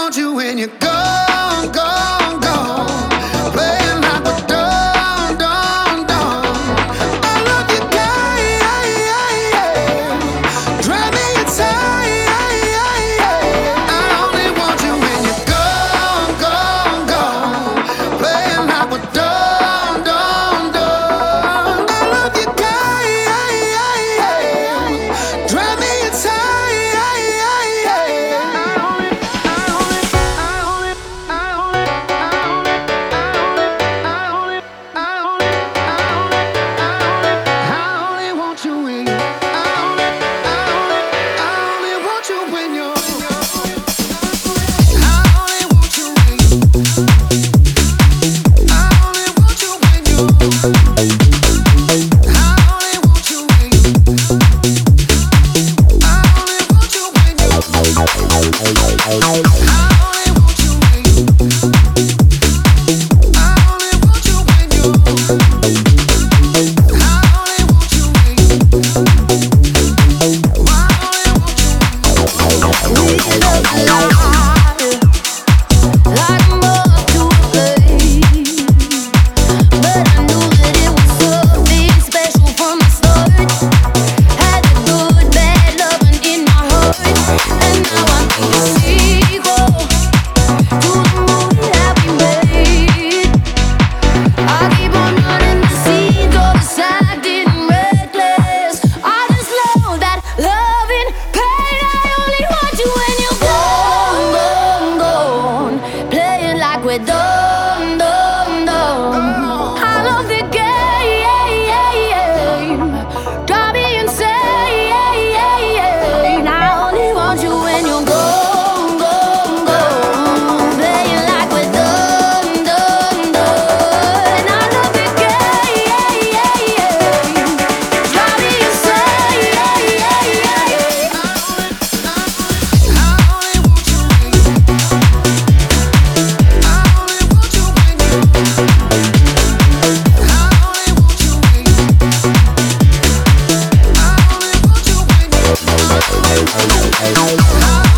want you when you're gone, gone, gone. Playing like a dum, dum, dum. I love you, girl. Drive me insane. I only want you when you're gone, gone, gone. Playing like a dum, dum, dum. I love you, girl. Drive me insane. Hey.